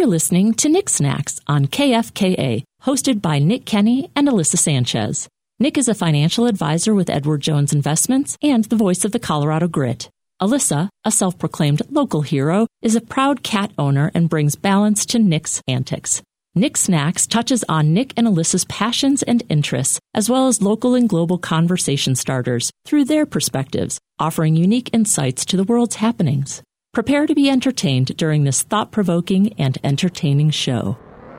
listening to Nick Snacks on KFKA, hosted by Nick Kenny and Alyssa Sanchez. Nick is a financial advisor with Edward Jones Investments and the voice of the Colorado Grit. Alyssa, a self-proclaimed local hero, is a proud cat owner and brings balance to Nick's antics. Nick Snacks touches on Nick and Alyssa's passions and interests, as well as local and global conversation starters through their perspectives, offering unique insights to the world's happenings. Prepare to be entertained during this thought-provoking and entertaining show.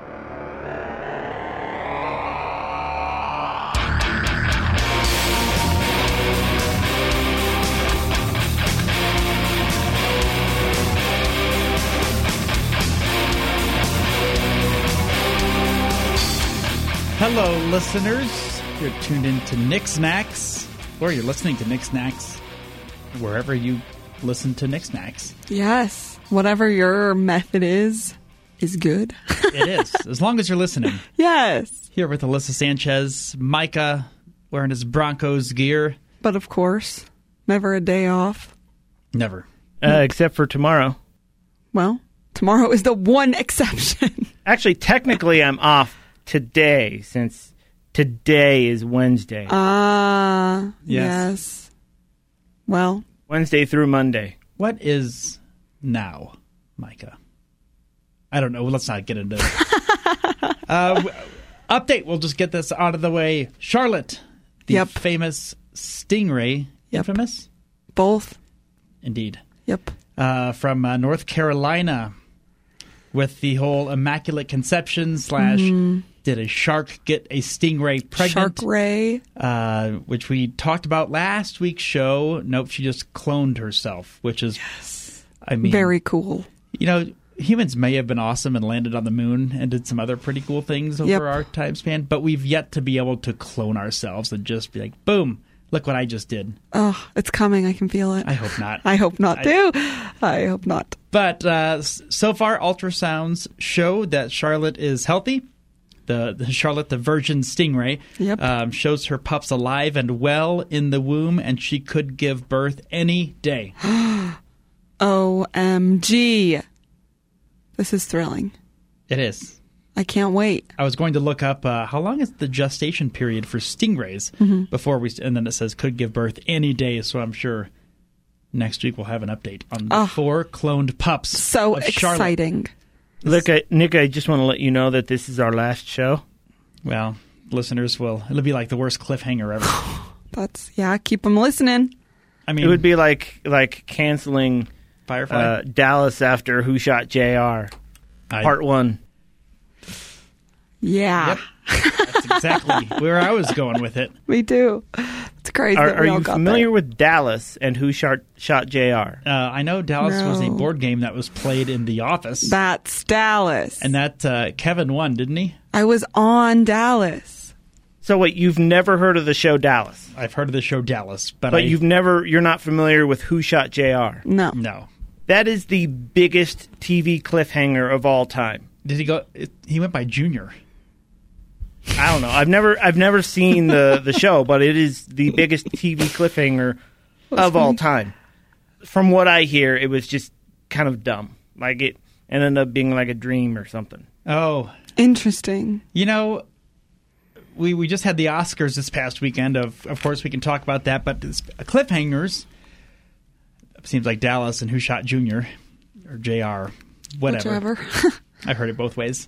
Hello, listeners. You're tuned in to Nick Snacks, or you're listening to Nick Snacks wherever you listen to Nick Snacks. Yes. Whatever your method is good. It is, as long as you're listening. Yes. Here with Alyssa Sanchez, Micah wearing his Broncos gear. But of course, never a day off. Never. Except for tomorrow. Well, tomorrow is the one exception. Actually, technically, I'm off today, since today is Wednesday. Yes. Well, Wednesday through Monday. What is now, Micah? I don't know. Let's not get into it. Update. We'll just get this out of the way. Charlotte, the famous Stingray. Infamous? Both. Indeed. Yep. From North Carolina, with the whole Immaculate Conception / did a shark get a stingray pregnant? Shark Ray. Which we talked about last week's show. Nope, she just cloned herself, which is, I mean, very cool. You know, humans may have been awesome and landed on the moon and did some other pretty cool things over our time span, but we've yet to be able to clone ourselves and just be like, boom, look what I just did. Oh, it's coming. I can feel it. I hope not. I hope not, too. I hope not. But so far, ultrasounds show that Charlotte is healthy. The Charlotte, the virgin stingray, shows her pups alive and well in the womb, and she could give birth any day. OMG. This is thrilling. It is. I can't wait. I was going to look up how long is the gestation period for stingrays before and then it says could give birth any day, so I'm sure next week we'll have an update on the 4 cloned pups. So of Charlotte. exciting. Look, Nick, I just want to let you know that this is our last show. Well, listeners it'll be like the worst cliffhanger ever. Keep them listening. I mean, it would be like canceling Firefly? Dallas after Who Shot JR, Part 1. Yeah. Yep. That's exactly where I was going with it. Me too. It's crazy. Are you familiar with Dallas and Who Shot JR? I know Dallas was a board game that was played in The Office. That's Dallas. And that Kevin won, didn't he? I was on Dallas. So wait, you've never heard of the show Dallas? I've heard of the show Dallas, but you're not familiar with Who Shot JR? No. That is the biggest TV cliffhanger of all time. Did he go? He went by Junior. I don't know. I've never seen the show, but it is the biggest TV cliffhanger of all time. From what I hear, it was just kind of dumb. Like it ended up being like a dream or something. Oh, interesting. You know, we just had the Oscars this past weekend. Of course, we can talk about that. But cliffhangers. It seems like Dallas and Who Shot Junior or JR, whatever. I've heard it both ways.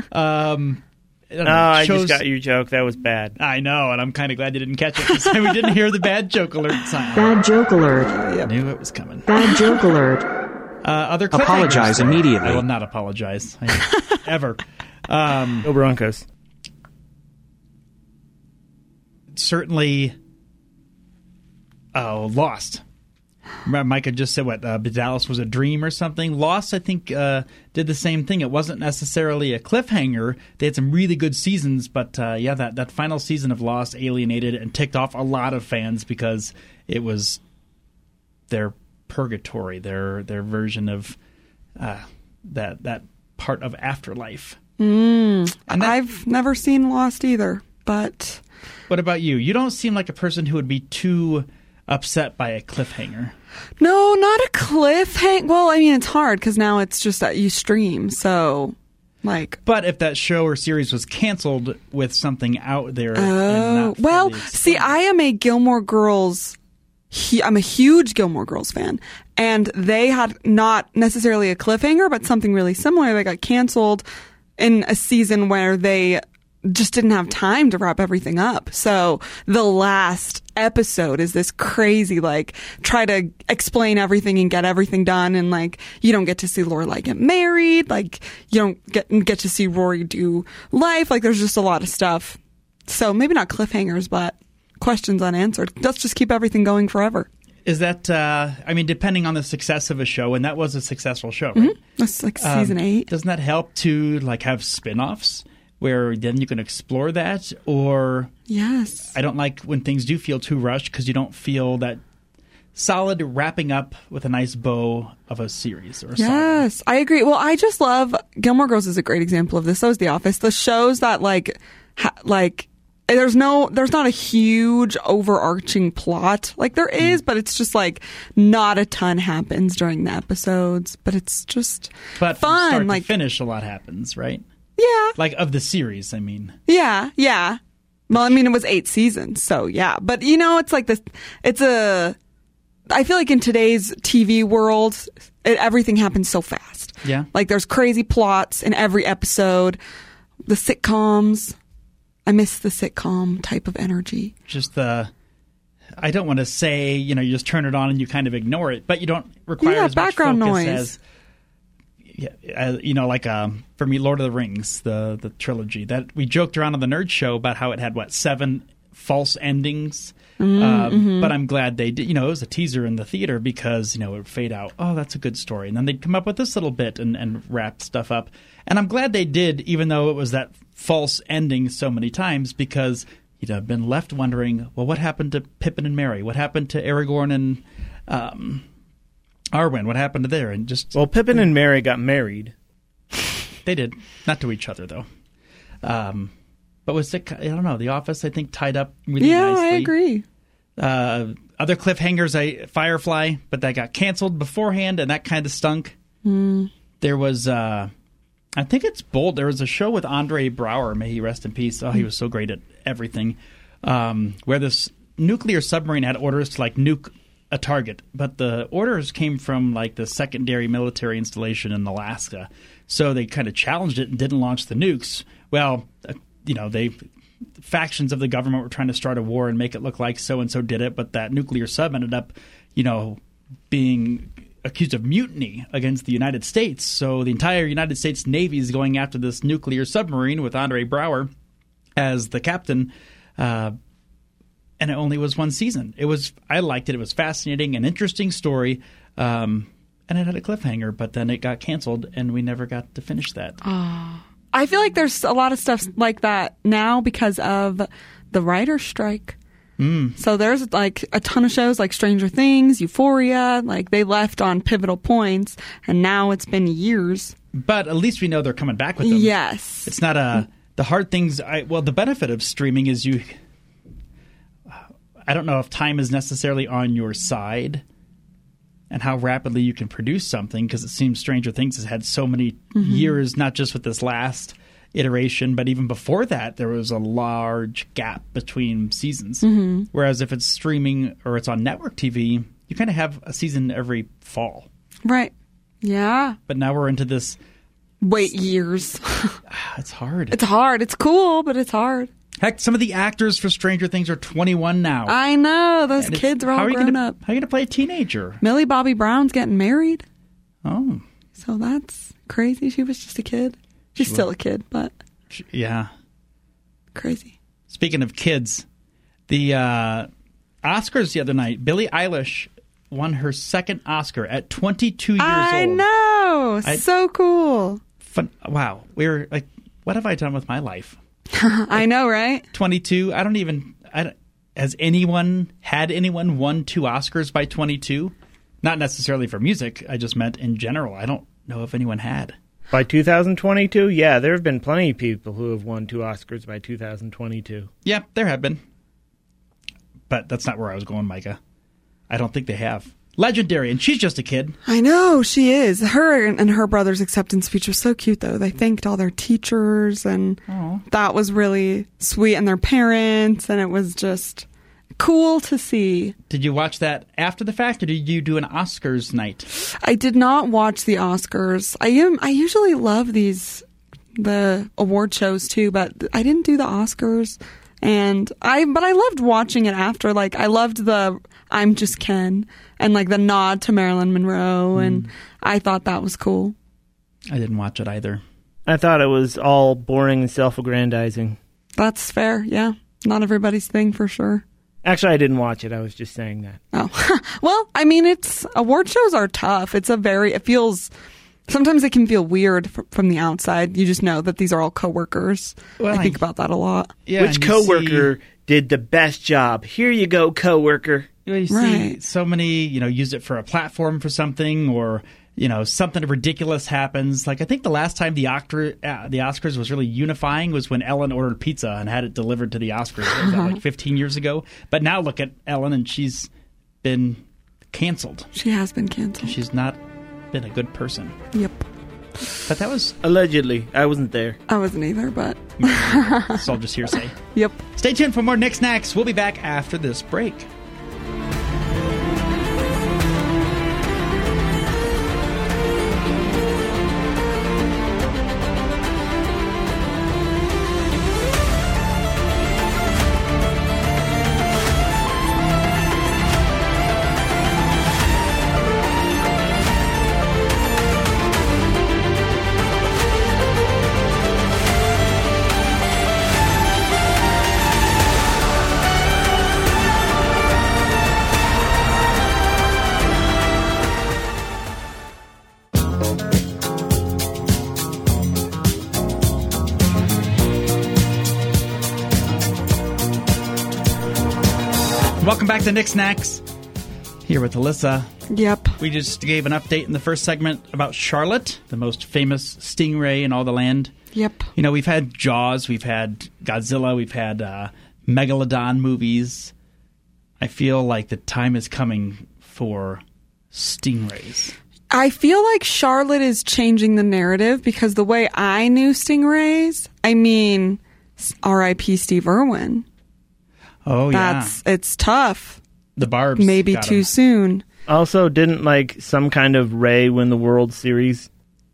I just got your joke. That was bad. I know, and I'm kind of glad you didn't catch it because we didn't hear the bad joke alert sign. Bad joke alert. I knew it was coming. Bad joke alert. Other Apologize immediately. I will not apologize. Ever. Go Broncos. Certainly. Lost. Remember, Micah just said Dallas was a dream or something. Lost, I think, did the same thing. It wasn't necessarily a cliffhanger. They had some really good seasons, but that final season of Lost alienated and ticked off a lot of fans because it was their purgatory, their version of that part of afterlife. And I've never seen Lost either, but... What about you? You don't seem like a person who would be too upset by a cliffhanger. No, not a cliffhanger. Well, I mean, it's hard because now it's just that you stream, so But if that show or series was canceled with something out there, see, I am a Gilmore Girls. I'm a huge Gilmore Girls fan, and they had not necessarily a cliffhanger, but something really similar. They got canceled in a season where they just didn't have time to wrap everything up. So the last episode is this crazy, try to explain everything and get everything done. And you don't get to see Lorelai get married. You don't get to see Rory do life. There's just a lot of stuff. So maybe not cliffhangers, but questions unanswered. Let's just keep everything going forever. Is that, depending on the success of a show, and that was a successful show, right? Mm-hmm. That's season 8. Doesn't that help to have spin-offs? Where then you can explore that, or yes, I don't like when things do feel too rushed because you don't feel that solid wrapping up with a nice bow of a series or a yes, saga. I agree. Well, I just love Gilmore Girls is a great example of this. So is The Office. The shows that there's not a huge overarching plot. There is, but it's just not a ton happens during the episodes. But it's just fun. From start to finish, a lot happens, right? Yeah. Of the series, I mean. Yeah. Well, it was 8 seasons, so yeah. But, it's this, I feel in today's TV world, everything happens so fast. Yeah. There's crazy plots in every episode. The sitcoms, I miss the sitcom type of energy. Just I don't want to say, you just turn it on and you kind of ignore it, but you don't require as background much focus noise. as... for me, Lord of the Rings, the trilogy, that we joked around on the Nerd Show about how it had 7 false endings. But I'm glad they did. It was a teaser in the theater because it would fade out. Oh, that's a good story, and then they'd come up with this little bit and wrap stuff up. And I'm glad they did, even though it was that false ending so many times, because you'd have been left wondering, well, what happened to Pippin and Merry? What happened to Aragorn and Arwen? What happened to there? And Pippin and Merry got married. They did. Not to each other, though. But was it, I don't know, The Office, I think, tied up really nicely. Yeah, I agree. Other cliffhangers, Firefly, but that got canceled beforehand, and that kind of stunk. There was, I think it's bold. There was a show with Andre Braugher, may he rest in peace. Oh, he was so great at everything. Where this nuclear submarine had orders to, nuke a target, but the orders came from the secondary military installation in Alaska. So they kind of challenged it and didn't launch the nukes. Well, factions of the government were trying to start a war and make it look like so-and-so did it, but that nuclear sub ended up, being accused of mutiny against the United States. So the entire United States Navy is going after this nuclear submarine with Andre Braugher as the captain. And it only was 1 season. I liked it. It was fascinating, an interesting story, and it had a cliffhanger. But then it got canceled, and we never got to finish that. I feel there's a lot of stuff like that now because of the writer's strike. So there's a ton of shows like Stranger Things, Euphoria. They left on pivotal points, and now it's been years. But at least we know they're coming back with them. Yes, it's not the hard things. The benefit of streaming is you. I don't know if time is necessarily on your side and how rapidly you can produce something, because it seems Stranger Things has had so many years, not just with this last iteration, but even before that, there was a large gap between seasons. Whereas if it's streaming or it's on network TV, you kind of have a season every fall. Right. Yeah. But now we're into this... Wait years. It's hard. It's hard. It's cool, but it's hard. Heck, some of the actors for Stranger Things are 21 now. I know. Those kids are all grown up. How are you going to play a teenager? Millie Bobby Brown's getting married. Oh. So that's crazy. She was just a kid. She's still a kid, but... Yeah. Crazy. Speaking of kids, the Oscars the other night, Billie Eilish won her second Oscar at 22 years old. I know. So cool. Wow. We were like, what have I done with my life? I know, right? 22. Has anyone won 2 Oscars by 22? Not necessarily for music. I just meant in general. I don't know if anyone had. By 2022? Yeah, there have been plenty of people who have won 2 Oscars by 2022. Yeah, there have been. But that's not where I was going, Micah. I don't think they have. legendary, and she's just a kid. I know, she is. Her and her brother's acceptance speech was so cute, though. They thanked all their teachers, and that was really sweet, and their parents, and it was just cool to see. Did you watch that after the fact, or did you do an Oscars night? I did not watch the Oscars. I usually love the award shows too, but I didn't do the Oscars. But I loved watching it after. Like, I loved the I'm Just Ken and like the nod to Marilyn Monroe, and I thought that was cool. I didn't watch it either. I thought it was all boring and self-aggrandizing. That's fair, yeah. Not everybody's thing for sure. Actually, I didn't watch it. I was just saying that. Oh. Well, I mean, award shows are tough. Sometimes it can feel weird from the outside. You just know that these are all coworkers. Well, I think about that a lot. Yeah, which coworker did the best job? Here you go, coworker. You see so many, use it for a platform for something, or something ridiculous happens. Like, I think the last time the Oscars was really unifying was when Ellen ordered pizza and had it delivered to the Oscars. Was that like 15 years ago? But now look at Ellen, and she's been canceled. She has been canceled. She's not been a good person. Yep. But that was... Allegedly. I wasn't there. I wasn't either, but... It's all just hearsay. Yep. Stay tuned for more Nick Snacks. We'll be back after this break. Welcome back to Nick Snacks. Here with Alyssa. Yep. We just gave an update in the first segment about Charlotte, the most famous stingray in all the land. Yep. We've had Jaws, we've had Godzilla, we've had Megalodon movies. I feel like the time is coming for stingrays. I feel like Charlotte is changing the narrative, because the way I knew stingrays, R.I.P. Steve Irwin. Oh, It's tough. The barbs. Maybe too soon. Also, didn't some kind of Ray win the World Series?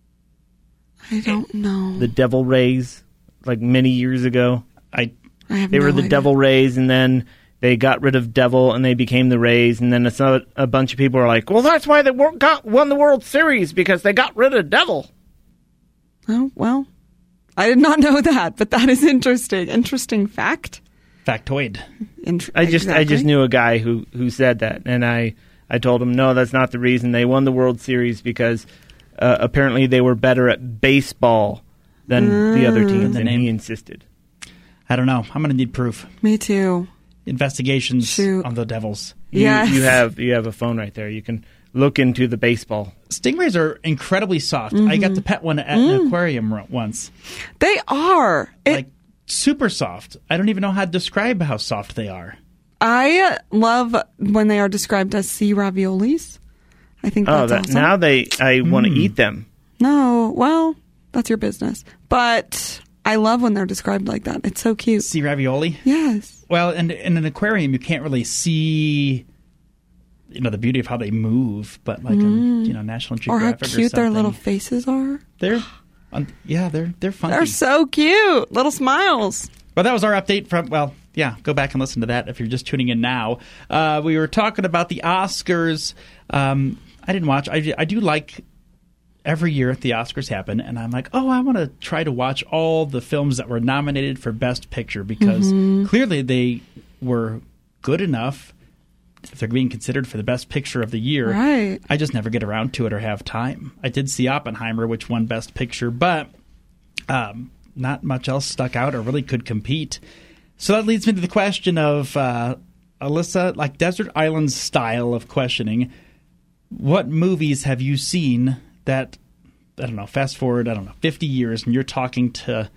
I don't know. The Devil Rays, many years ago. They were the Devil Rays, and then they got rid of Devil, and they became the Rays, and then a bunch of people are like, well, that's why they won the World Series, because they got rid of Devil. Oh, well, I did not know that, but that is interesting. Interesting fact. Factoid. I just knew a guy who said that, and I told him, no, that's not the reason. They won the World Series because apparently they were better at baseball than the other teams, and he insisted. I don't know. I'm going to need proof. Me too. Investigations on the Devils. Yes. You have a phone right there. You can look into the baseball. Stingrays are incredibly soft. I got to pet one at an aquarium once. They are. Super soft. I don't even know how to describe how soft they are. I love when they are described as sea raviolis. I think that's awesome. Now I want to eat them. No, well, that's your business. But I love when they're described like that. It's so cute. Sea ravioli? Yes. Well, and in an aquarium, you can't really see, the beauty of how they move. But National Geographic or how cute their little faces are. They're funky. They're so cute. Little smiles. Well, that was our update from, go back and listen to that if you're just tuning in now. We were talking about the Oscars. I didn't watch. I do like every year the Oscars happen, and I'm like, I want to try to watch all the films that were nominated for Best Picture, because clearly they were good enough if they're being considered for the Best Picture of the year. Right. I just never get around to it or have time. I did see Oppenheimer, which won Best Picture, but not much else stuck out or really could compete. So that leads me to the question of, Alyssa, like Desert Island style of questioning, what movies have you seen that, fast forward, 50 years, and you're talking to,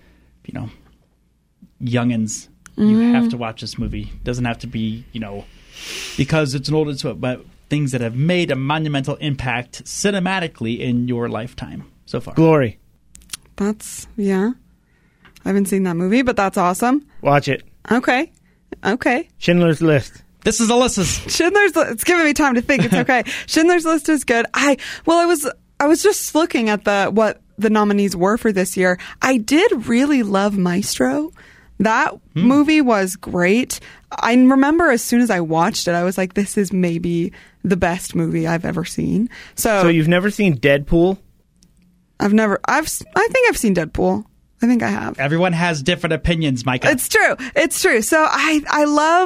youngins, you have to watch this movie. It doesn't have to be, because it's an old, but things that have made a monumental impact cinematically in your lifetime so far. Glory. That's, yeah. I haven't seen that movie, but that's awesome. Watch it. Okay. Schindler's List. This is Alyssa's. Schindler's List. It's giving me time to think. It's okay. Schindler's List is good. I was just looking at what the nominees were for this year. I did really love Maestro. That movie was great. I remember as soon as I watched it, I was like, this is maybe the best movie I've ever seen. So you've never seen Deadpool? I think I've seen Deadpool. I think I have. Everyone has different opinions, Micah. It's true. So I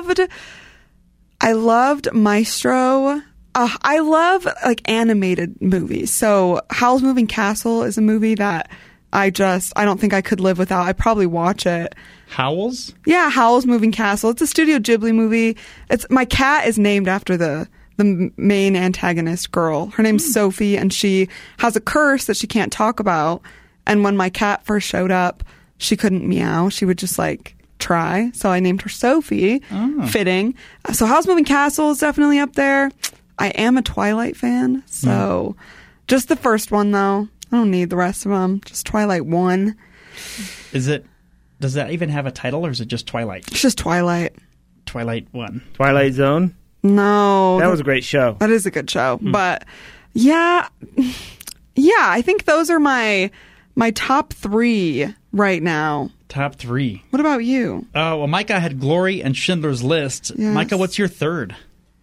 loved Maestro. I love like animated movies. So Howl's Moving Castle is a movie that I don't think I could live without. I'd probably watch it. Howl's? Yeah, Howl's Moving Castle. It's a Studio Ghibli movie. My cat is named after the main antagonist girl. Her name's Sophie, and she has a curse that she can't talk about. And when my cat first showed up, she couldn't meow. She would just like try. So I named her Sophie. Oh. Fitting. So Howl's Moving Castle is definitely up there. I am a Twilight fan. So just the first one, though. I don't need the rest of them. Just Twilight 1. Does that even have a title, or is it just Twilight? It's just Twilight. Twilight 1. Twilight Zone? No. That was a great show. That is a good show. But yeah, I think those are my top 3 right now. Top 3. What about you? Well, Micah had Glory and Schindler's List. Yes. Micah, what's your third?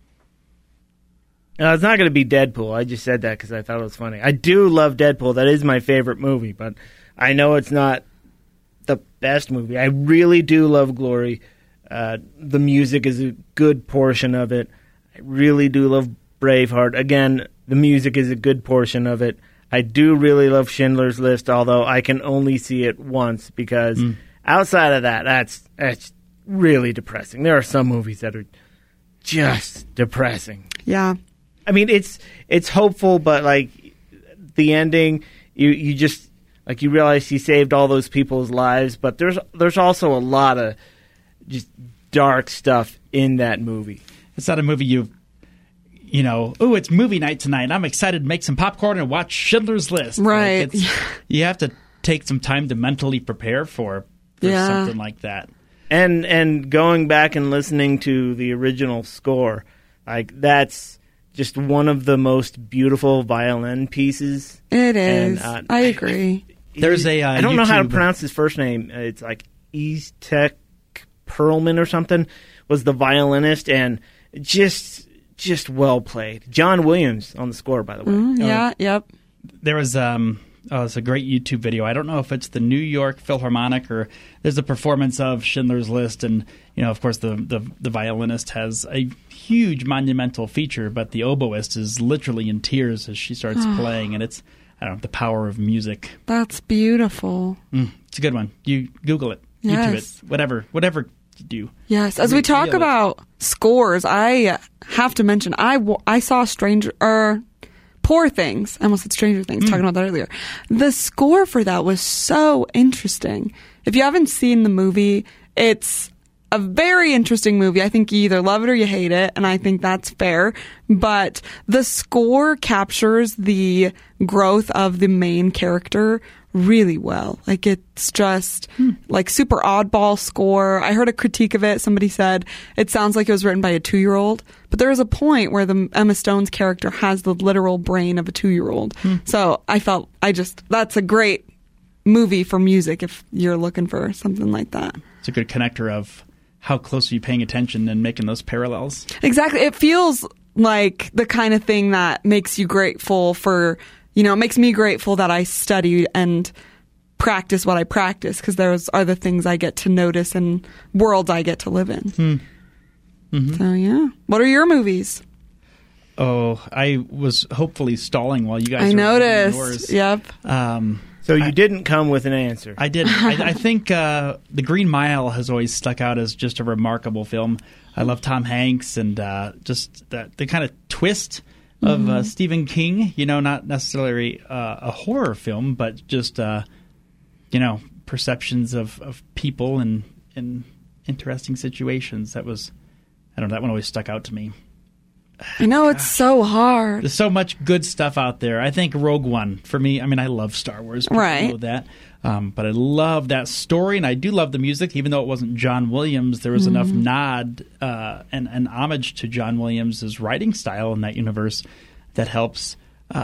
It's not going to be Deadpool. I just said that because I thought it was funny. I do love Deadpool. That is my favorite movie, but I know it's not the best movie. I really do love Glory. The music is a good portion of it. I really do love Braveheart. Again, the music is a good portion of it. I do really love Schindler's List, although I can only see it once because outside of that, that's really depressing. There are some movies that are just depressing. Yeah. I mean, it's hopeful, but like the ending, you just like you realize he saved all those people's lives, but there's also a lot of just dark stuff in that movie. It's not a movie it's movie night tonight. I'm excited to make some popcorn and watch Schindler's List. Right. You have to take some time to mentally prepare for something like that. And going back and listening to the original score, like that's just one of the most beautiful violin pieces. It is. And, I agree. There's I don't know how to pronounce his first name. It's like Estek Perlman or something was the violinist, and just well played. John Williams on the score, by the way. Yep. There was it's a great YouTube video. I don't know if it's the New York Philharmonic or there's a performance of Schindler's List, and of course the violinist has a huge monumental feature, but the oboist is literally in tears as she starts playing, and it's the power of music. That's beautiful. It's a good one. You Google it, YouTube it, whatever you do. Yes, as we talk about scores, I have to mention I saw Poor Things. I almost said Stranger Things, talking about that earlier. The score for that was so interesting. If you haven't seen the movie, it's a very interesting movie. I think you either love it or you hate it, and I think that's fair. But the score captures the growth of the main character really well. Like, it's just like super oddball score. I heard a critique of it. Somebody said it sounds like it was written by a 2-year-old, but there is a point where the Emma Stone's character has the literal brain of a 2-year-old. So I felt that's a great movie for music if you're looking for something like that. It's a good connector of how close are you paying attention and making those parallels. Exactly. It feels like the kind of thing that makes you grateful for, it makes me grateful that I study and practice what I practice, because those are the things I get to notice and worlds I get to live in. Mm-hmm. So, yeah. What are your movies? Oh, I was hopefully stalling while you guys I were noticed. Yours. Yep. So you didn't come with an answer. I didn't. I think The Green Mile has always stuck out as just a remarkable film. I love Tom Hanks and just the kind of twist of Stephen King. Not necessarily a horror film, but just perceptions of people in interesting situations. That was, that one always stuck out to me. I know, it's so hard. There's so much good stuff out there. I think Rogue One, for me, I mean, I love Star Wars. People know that. But I love that story, and I do love the music. Even though it wasn't John Williams, there was enough nod and homage to John Williams' writing style in that universe that helps.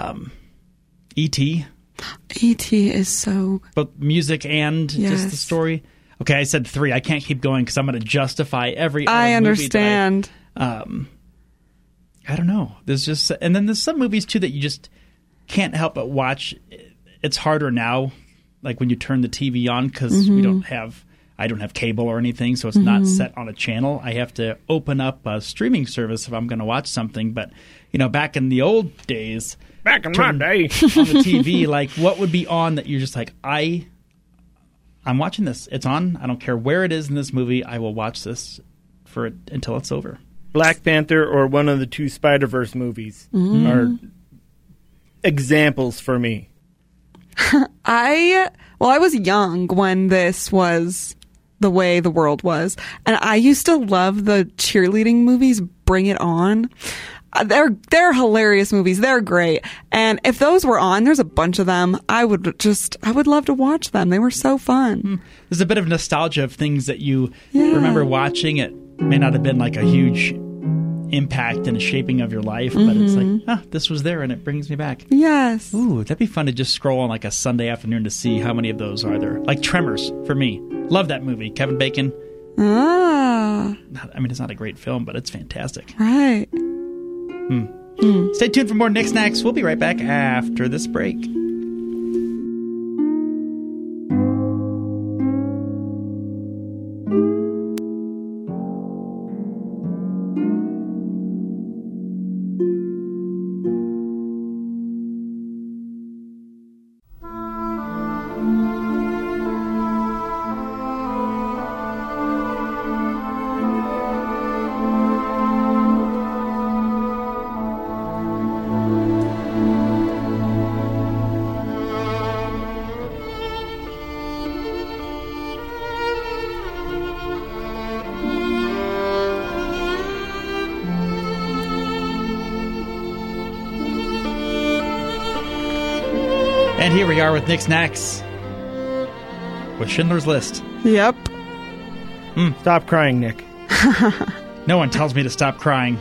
E.T. E.T. is so... Both music and just the story. Okay, I said 3. I can't keep going because I'm going to justify every other I understand. Movie I don't know. There's just... And then there's some movies, too, that you just can't help but watch. It's harder now, like when you turn the TV on, because we don't have... I don't have cable or anything, so it's not set on a channel. I have to open up a streaming service if I'm going to watch something. But, you know, back in the old days... Back in my day. On the TV, like, what would be on that you're just like, I'm watching this. It's on. I don't care where it is in this movie. I will watch this for it until it's over. Black Panther or one of the 2 Spider-Verse movies are examples for me. I was young when this was the way the world was, and I used to love the cheerleading movies. Bring It On. They're hilarious movies. They're great. And if those were on, there's a bunch of them. I would love to watch them. They were so fun. There's a bit of nostalgia of things that you remember watching. It may not have been like a huge impact and a shaping of your life, but it's like, this was there and it brings me back. Yes. Ooh, that'd be fun to just scroll on like a Sunday afternoon to see how many of those are there. Like Tremors, for me. Love that movie. Kevin Bacon. I mean, it's not a great film, but it's fantastic. Right. Stay tuned for more Nick Snacks. We'll be right back after this break. And here we are with Nick Snacks with Schindler's List. Yep. Stop crying, Nick. No one tells me to stop crying.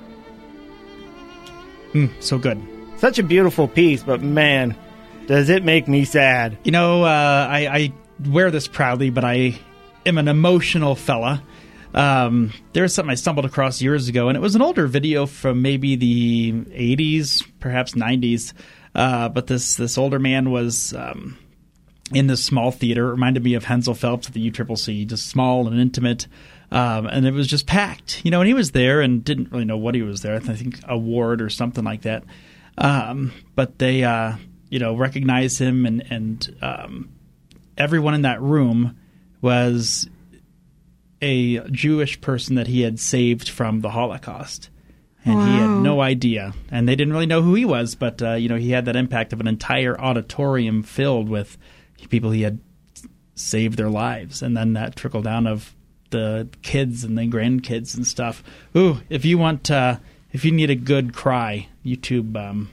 So good. Such a beautiful piece, but man, does it make me sad. You know, I wear this proudly, but I am an emotional fella. There was something I stumbled across years ago, and it was an older video from maybe the 80s, perhaps 90s. But this older man was in this small theater. It reminded me of Hensel Phelps at the UCCC, just small and intimate. And it was just packed, you know, and he was there and didn't really know what he was there. I think award or something like that. But they, recognized him and everyone in that room was a Jewish person that he had saved from the Holocaust. And he had no idea. And they didn't really know who he was, but, he had that impact of an entire auditorium filled with people he had saved their lives. And then that trickled down of the kids and the grandkids and stuff. Ooh, if you need a good cry, YouTube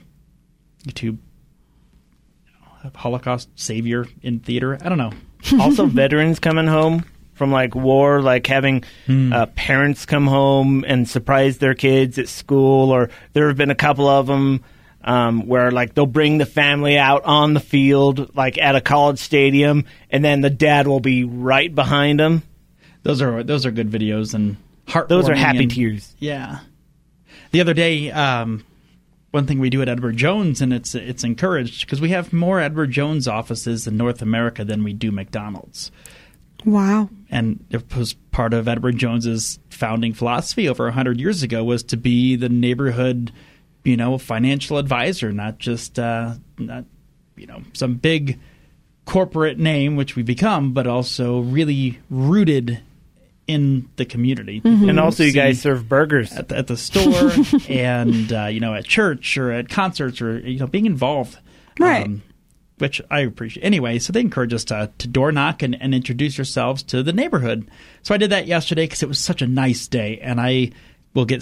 Holocaust savior in theater. I don't know. Also, veterans coming home from like war, like having parents come home and surprise their kids at school, or there have been a couple of them where like they'll bring the family out on the field, like at a college stadium, and then the dad will be right behind them. Those are good videos and heartwarming. Those are happy tears. Yeah. The other day, one thing we do at Edward Jones, and it's encouraged because we have more Edward Jones offices in North America than we do McDonald's. Wow. And it was part of Edward Jones's founding philosophy over 100 years ago was to be the neighborhood, financial advisor, not just some big corporate name, which we become, but also really rooted in the community. Mm-hmm. And also you guys serve burgers at the store and at church or at concerts or being involved. Right. Which I appreciate. Anyway, so they encourage us to door knock and introduce yourselves to the neighborhood. So I did that yesterday because it was such a nice day, and I will get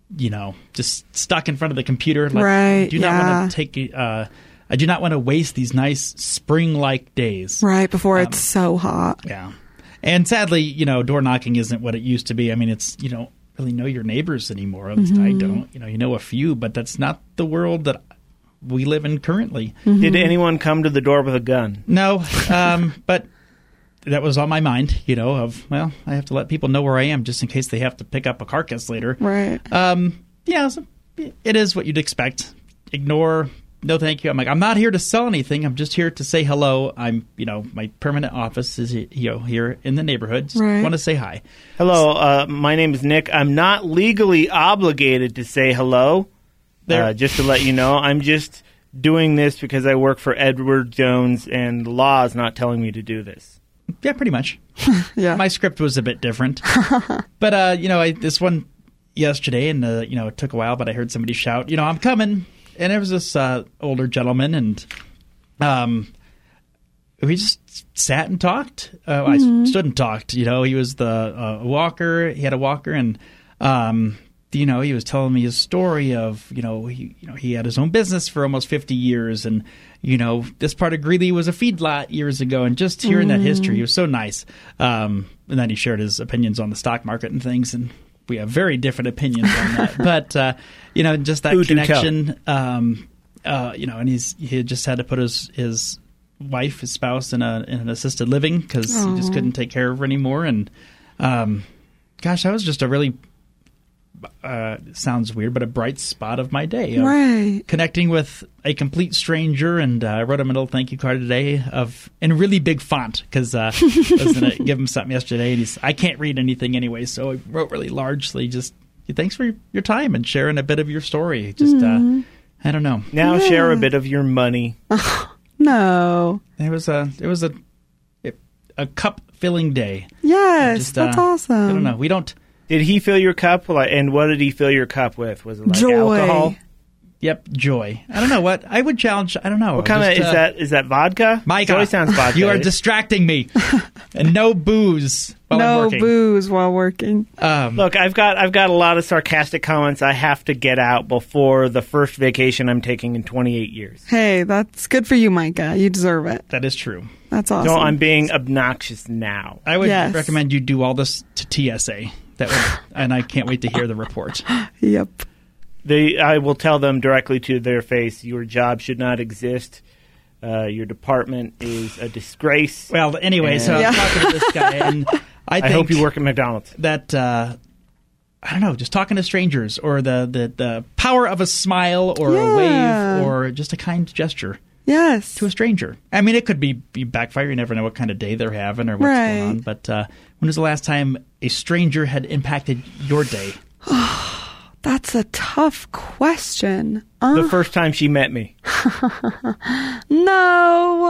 just stuck in front of the computer. Like, Right, I do not want to take. I do not want to waste these nice spring-like days. Right, before it's so hot. Yeah. And sadly, door knocking isn't what it used to be. I mean, you don't really know your neighbors anymore. At least I don't. You know a few, but that's not the world that we live in currently. Did anyone come to the door with a gun? No, but that was on my mind, I have to let people know where I am just in case they have to pick up a carcass later. Right. So it is what you'd expect. Ignore. No, thank you. I'm not here to sell anything. I'm just here to say hello. I'm, my permanent office is, here in the neighborhood. Just want to say hi. Hello, my name is Nick. I'm not legally obligated to say hello. Just to let you know, I'm just doing this because I work for Edward Jones, and the law is not telling me to do this. Yeah, pretty much. Yeah. My script was a bit different. But, this one yesterday, and, it took a while, but I heard somebody shout, I'm coming. And there was this older gentleman, and we just sat and talked. I stood and talked. He was the walker. He had a walker, and he was telling me his story of he had his own business for almost 50 years, and this part of Greeley was a feedlot years ago, and just hearing that history, it was so nice. And then he shared his opinions on the stock market and things, and we have very different opinions on that, but just that connection. And he had just had to put his wife, his spouse, in an assisted living because he just couldn't take care of her anymore. And that was just a really sounds weird, but a bright spot of my day. Right. Connecting with a complete stranger, and I wrote him a little thank you card today in really big font because I was going to give him something yesterday, and I can't read anything anyway, so I wrote really large. So thanks for your time and sharing a bit of your story. Just I don't know. Now share a bit of your money. No. It was a cup filling day. Yes, that's awesome. I don't know. We don't. Did he fill your cup? And what did he fill your cup with? Was it like joy. Alcohol? Yep, joy. I don't know what I would challenge. I don't know. What kind of is that? Is that vodka? Micah, joy sounds vodka. You are distracting me. And no booze while I'm working. No booze while working. Look, I've got a lot of sarcastic comments I have to get out before the first vacation I'm taking in 28 years. Hey, that's good for you, Micah. You deserve it. That is true. That's awesome. No, I'm being obnoxious now. I would recommend you do all this to TSA. And I can't wait to hear the report. Yep. I will tell them directly to their face, your job should not exist. Your department is a disgrace. Well, anyway, so I'm talking to this guy, and I hope you work at McDonald's. That, I don't know, just talking to strangers, or the power of a smile, or a wave, or just a kind gesture. Yes. To a stranger. I mean, it could be backfire. You never know what kind of day they're having or what's going on. But when was the last time a stranger had impacted your day? That's a tough question. The first time she met me. No.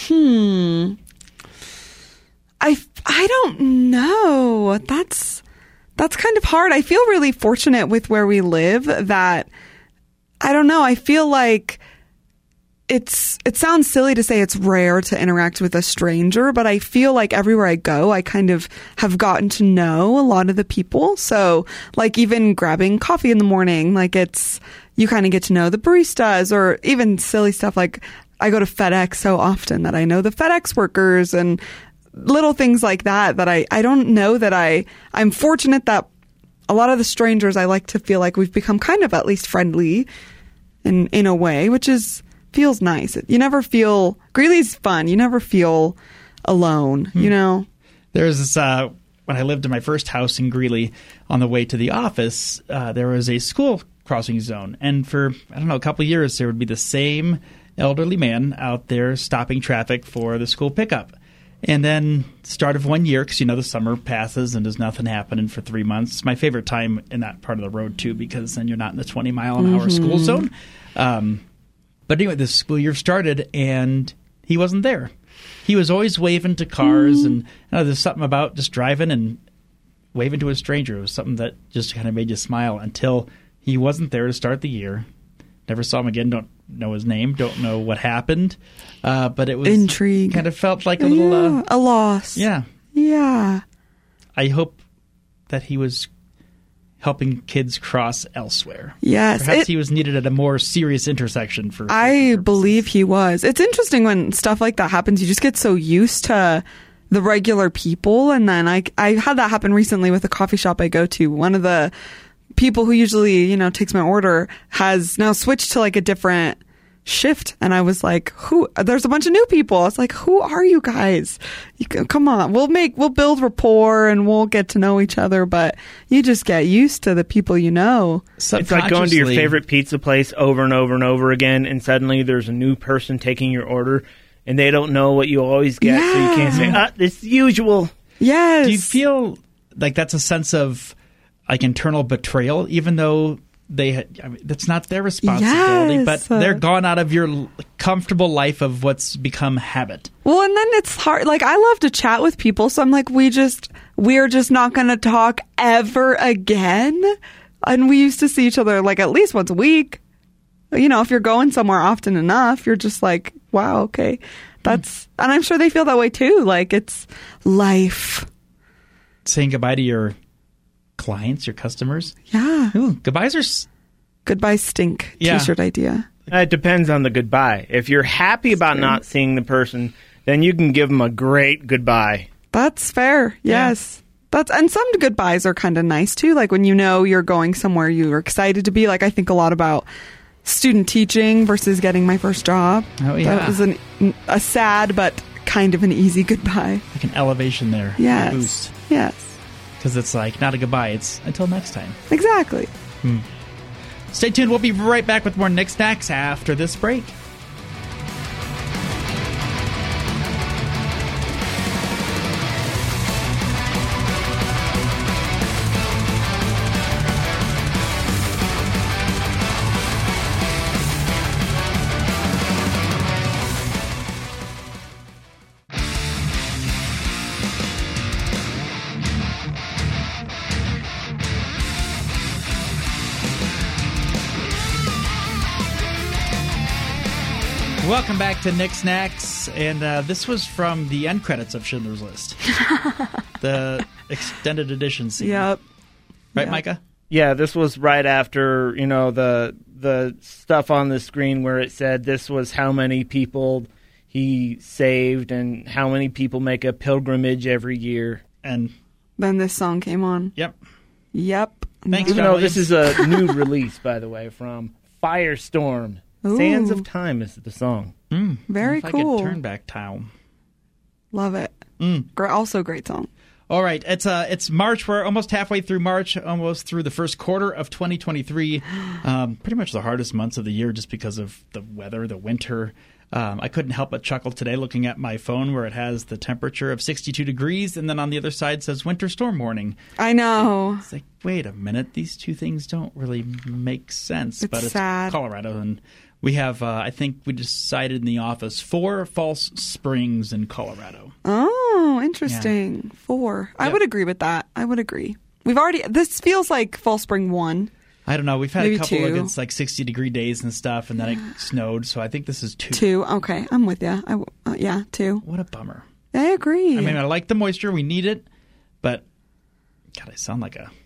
I don't know. That's kind of hard. I feel really fortunate with where we live that, I don't know, I feel like it sounds silly to say it's rare to interact with a stranger, but I feel like everywhere I go, I kind of have gotten to know a lot of the people. So like even grabbing coffee in the morning, like you kind of get to know the baristas, or even silly stuff like I go to FedEx so often that I know the FedEx workers, and little things like that I don't know that I'm fortunate that a lot of the strangers I like to feel like we've become kind of at least friendly in a way, which feels nice. You never feel, Greeley's fun. You never feel alone, There's this, when I lived in my first house in Greeley, on the way to the office, there was a school crossing zone. And for, a couple of years, there would be the same elderly man out there stopping traffic for the school pickup. And then start of one year, because, the summer passes and there's nothing happening for 3 months. It's my favorite time in that part of the road, too, because then you're not in the 20-mile-an-hour school zone. But anyway, the school year started, and he wasn't there. He was always waving to cars, and there's something about just driving and waving to a stranger. It was something that just kind of made you smile until he wasn't there to start the year. Never saw him again. Don't know his name. Don't know what happened. But it was intrigue. Kind of felt like a little a loss. Yeah. Yeah. I hope that he helping kids cross elsewhere. Yes. Perhaps he was needed at a more serious intersection for I believe he was. It's interesting when stuff like that happens. You just get so used to the regular people. And then I had that happen recently with a coffee shop I go to. One of the people who usually, takes my order has now switched to like a different shift. And I was like, there's a bunch of new people. I was like, who are you guys? Come on. We'll build rapport and we'll get to know each other. But you just get used to the people you know. It's like going to your favorite pizza place over and over and over again. And suddenly there's a new person taking your order and they don't know what you always get. Yeah. So you can't say, it's usual. Yes. Do you feel like that's a sense of like internal betrayal, even though that's not their responsibility, Yes. but they're gone out of your comfortable life of what's become habit? Well, and then it's hard. Like, I love to chat with people, so I'm like, we're just not going to talk ever again. And we used to see each other like at least once a week. If you're going somewhere often enough, you're just like, wow, okay. And I'm sure they feel that way too. Like, it's life. Saying goodbye to your clients, your customers? Yeah. Ooh, goodbyes are... Goodbye stink t-shirt idea. It depends on the goodbye. If you're happy about not seeing the person, then you can give them a great goodbye. That's fair. Yes. And some goodbyes are kind of nice too. Like when you're going somewhere you're excited to be. Like, I think a lot about student teaching versus getting my first job. Oh, yeah. That was a sad but kind of an easy goodbye. Like an elevation there. Yes. A boost. Yes. Because it's like not a goodbye. It's until next time. Exactly. Stay tuned. We'll be right back with more Nick Snacks after this break. Welcome back to Nick Snacks, and this was from the end credits of Schindler's List, the extended edition scene. Yep. Right, Yep. Micah? Yeah, this was right after, the stuff on the screen where it said this was how many people he saved and how many people make a pilgrimage every year. And Then this song came on. yep. Yep. Thanks, Even John though this Williams. is a new release, by the way, from Firestorm. Ooh. Sands of Time is the song. Very if cool. I could turn back time. Love it. Also great song. All right, it's March. We're almost halfway through March, almost through the first quarter of 2023. Pretty much the hardest months of the year just because of the weather, the winter. I couldn't help but chuckle today looking at my phone where it has the temperature of 62 degrees, and then on the other side says winter storm warning. I know. It's like, wait a minute, these two things don't really make sense. It's but it's sad. Colorado, and we have, I think we decided in the office, 4 false springs in Colorado. Oh, interesting. 4. I Yep. would agree with that. I would agree. This feels like Fall Spring 1. I don't know. We've had Maybe a couple 2. of it's like 60-degree days and stuff, and then it snowed, so I think this is 2. 2. Okay, I'm with you. 2. What a bummer. I agree. I mean, I like the moisture. We need it, but God, I sound like a...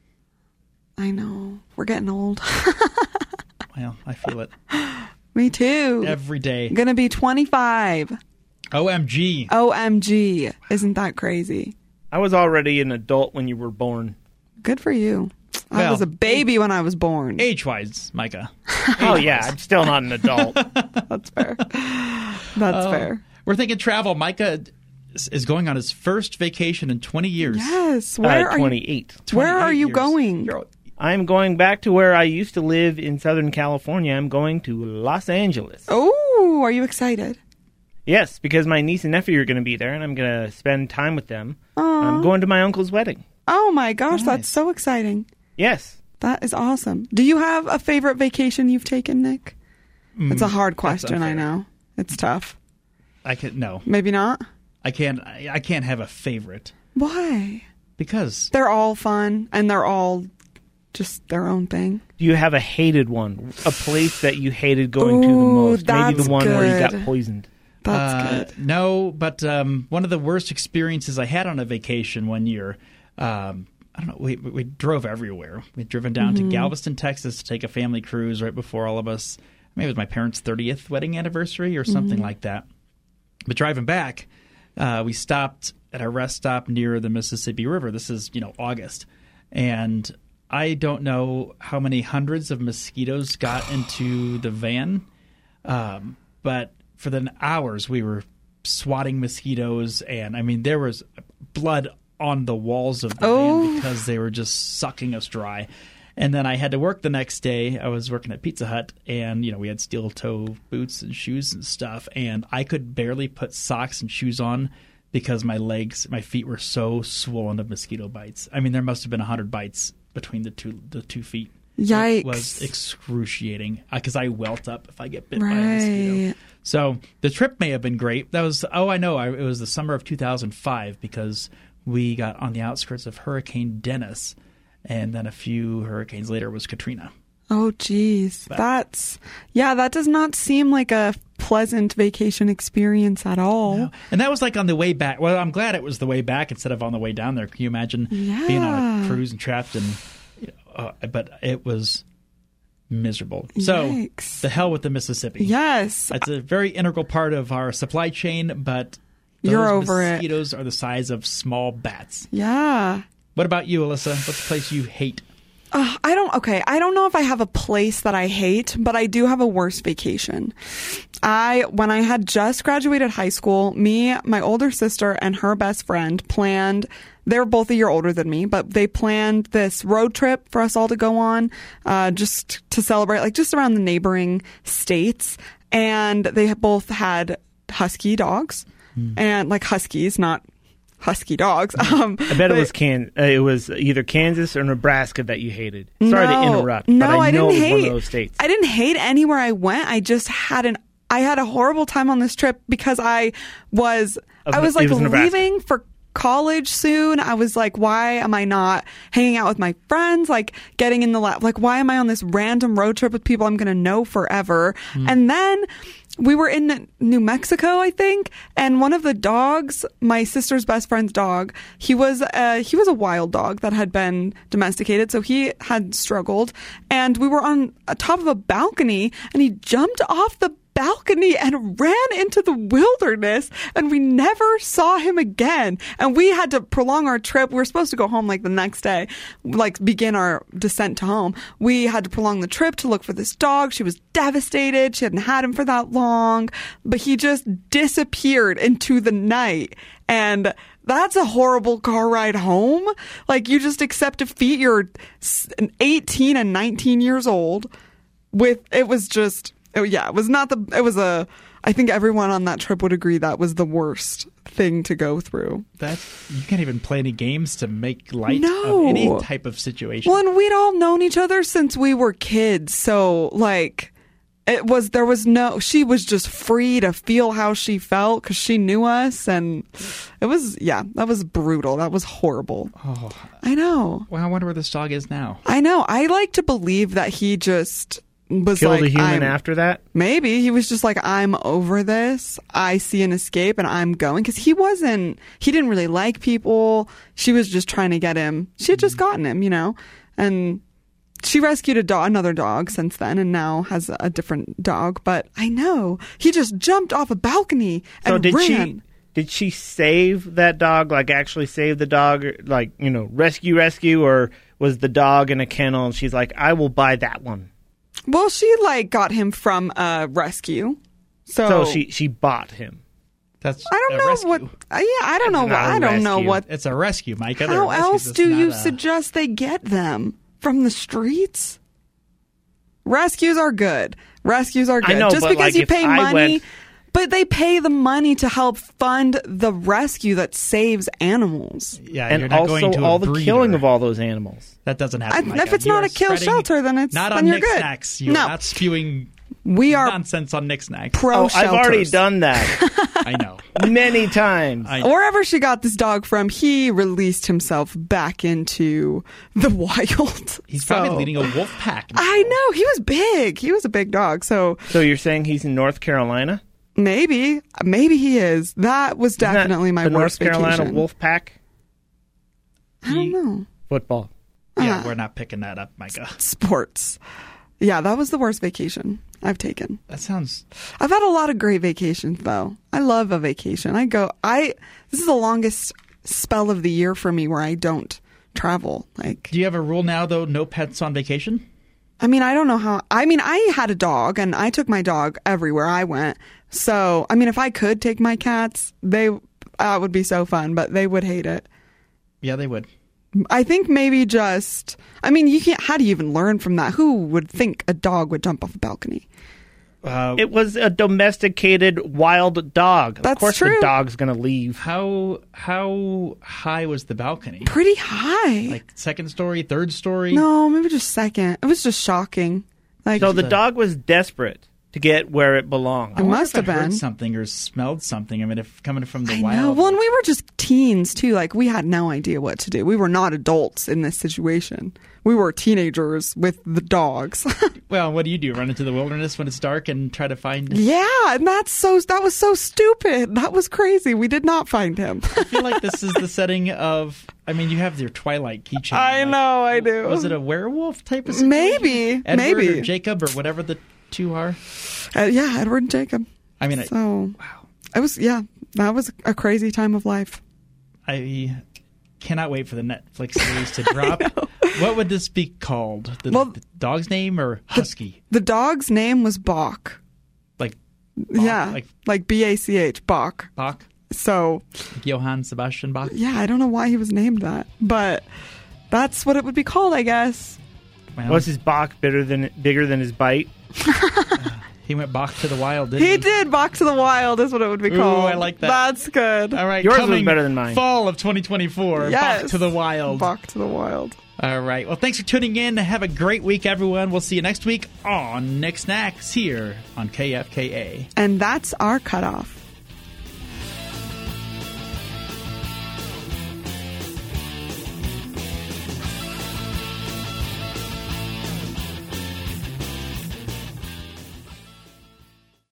I know. We're getting old. Well, I feel it Me too. every day. Gonna be 25. OMG. OMG. Isn't that crazy? I was already an adult when you were born. Good for you. I Well, was a baby when I was born. Age-wise, Micah. Oh, yeah, I'm still not an adult. That's fair. That's fair. We're thinking travel. Micah is going on his first vacation in 20 years. Yes. Where are you? 28. Where are 28 you years. going? I'm going back to where I used to live in Southern California. I'm going to Los Angeles. Oh, are you excited? Yes, because my niece and nephew are going to be there, and I'm going to spend time with them. Aw. I'm going to my uncle's wedding. Oh my gosh, Nice. that's so exciting. Yes. That is awesome. Do you have a favorite vacation you've taken, Nick? It's a hard question, I unfair. know. It's tough. No. Maybe not? I can't have a favorite Why? because They're all fun and they're all just their own thing. Do you have a hated one? A place that you hated going to the Ooh, most? Maybe that's the one where you got good. poisoned. That's good. No, but one of the worst experiences I had on a vacation one year, I I don't know. We drove everywhere. We'd driven down to Galveston, Texas to take a family cruise right before all of us. Maybe it was my parents' 30th wedding anniversary or something like that. But driving back, we stopped at a rest stop near the Mississippi River. This is, August. And I don't know how many hundreds of mosquitoes got into the van. But for the hours, we were swatting mosquitoes. And, I mean, there was blood on the walls of the van because they were just sucking us dry. And then I had to work the next day. I was working at Pizza Hut, and we had steel toe boots and shoes and stuff, and I could barely put socks and shoes on because my feet were so swollen of mosquito bites. I mean, there must have been 100 bites between the two feet. Yikes! It was excruciating because I welt up if I get bit by a mosquito. So the trip may have been great. That was it was the summer of 2005 because we got on the outskirts of Hurricane Dennis, and then a few hurricanes later was Katrina. Oh, geez. That does not seem like a pleasant vacation experience at all. No. And that was like on the way back. Well, I'm glad it was the way back instead of on the way down there. Can you imagine being on a cruise and trapped? But it was miserable. Yikes. So the hell with the Mississippi. Yes. It's a very integral part of our supply chain, but you're over it. Mosquitoes are the size of small bats. Yeah. What about you, Alyssa? What's the place you hate? I don't know if I have a place that I hate, but I do have a worst vacation. When I had just graduated high school, me, my older sister, and her best friend planned. They were both a year older than me, but they planned this road trip for us all to go on, just to celebrate, like just around the neighboring states. And they both had husky dogs, and like huskies, not husky dogs. I bet it was either Kansas or Nebraska that you hated. Sorry to interrupt, no, but I know didn't it was hate. one of those states. I didn't hate anywhere I went. I just had a horrible time on this trip because I was like leaving for college soon. I was like, why am I not hanging out with my friends? Like getting in the lab. Like, why am I on this random road trip with people I'm going to know forever? And then we were in New Mexico, I think, and one of the dogs, my sister's best friend's dog, he was a wild dog that had been domesticated, so he had struggled. And we were on top of a balcony, and he jumped off the balcony and ran into the wilderness, and we never saw him again. And we had to prolong our trip. We were supposed to go home like the next day, like begin our descent to home. We had to prolong the trip to look for this dog. She was devastated. She hadn't had him for that long, but he just disappeared into the night. And that's a horrible car ride home. Like, you just accept defeat. You're 18 and 19 years old. I think everyone on that trip would agree that was the worst thing to go through. You can't even play any games to make light of any type of situation. Well, and we'd all known each other since we were kids. So, like, she was just free to feel how she felt because she knew us. And that was brutal. That was horrible. Oh, I know. Well, I wonder where this dog is now. I know. I like to believe that he just was killed like, a human after that? Maybe. He was just like, I'm over this. I see an escape and I'm going. Because he didn't really like people. She was just trying to get him. She had just gotten him, and she rescued another dog since then and now has a different dog. But I know. He just jumped off a balcony and ran. Did she save that dog, like actually save the dog, like, rescue, or was the dog in a kennel and she's like, I will buy that one? Well, she got him from a rescue. So she bought him. That's I don't know rescue. what. I don't know. I don't know what. It's a rescue, Micah. How else do you suggest they get them from the streets? Rescues are good. I know, just because you pay money. But they pay the money to help fund the rescue that saves animals. Yeah, and you're not also going to all the killing of all those animals. That doesn't happen. If it's not a kill shelter, then it's not then on you're Nick good. Snacks. You're not spewing nonsense on Nick Snacks. Pro shelters. I've already done that. I know. Many times. Wherever she got this dog from, he released himself back into the wild. He's probably leading a wolf pack. I know. He was big. He was a big dog. So you're saying he's in North Carolina? Maybe he is. That was definitely my worst vacation. North Carolina wolf pack? I don't know. Football. Yeah, we're not picking that up, Micah. Sports. Yeah, that was the worst vacation I've taken. That sounds... I've had a lot of great vacations, though. I love a vacation. This is the longest spell of the year for me where I don't travel. Like, do you have a rule now, though, no pets on vacation? I mean, I don't know how... I mean, I had a dog, and I took my dog everywhere I went. So, I mean, if I could take my cats, that would be so fun, but they would hate it. Yeah, they would. I think maybe just... I mean, you can't... How do you even learn from that? Who would think a dog would jump off a balcony? It was a domesticated wild dog. That's of course true. The dog's going to leave. How high was the balcony? Pretty high. Like second story, third story? No, maybe just second. It was just shocking. Like, So the dog was desperate to get where it belonged. I wonder must if have I heard been. something or smelled something. I mean, if coming from the I know. wild. Well, and we were just teens too. Like, we had no idea what to do. We were not adults in this situation. We were teenagers with the dogs. Well, what do? Run into the wilderness when it's dark and try to find... Yeah, and that was so stupid. That was crazy. We did not find him. I feel like this is the setting of... I mean, you have your Twilight keychain. I know, I do. Was it a werewolf type of situation? Maybe. Edward maybe. or Jacob or whatever the two are? Yeah, Edward and Jacob. I mean, So, wow. that was a crazy time of life. I cannot wait for the Netflix series to drop. What would this be called? The dog's name or Husky? The dog's name was Bach. Like Bach? Yeah, like B-A-C-H, Bach. Bach? So, Like Johann Sebastian Bach? yeah, I don't know why he was named that, but that's what it would be called, I guess. Well, Was his Bach bigger than his bite? he went Bach to the wild, didn't he? He did. Bach to the Wild is what it would be Ooh, called. I like that. That's good. All right, Yours was coming better than mine. Fall of 2024, Yes. Bach to the wild. Bach to the Wild. All right. Well, thanks for tuning in. Have a great week, everyone. We'll see you next week on Nick Snacks here on KFKA. And that's our cutoff.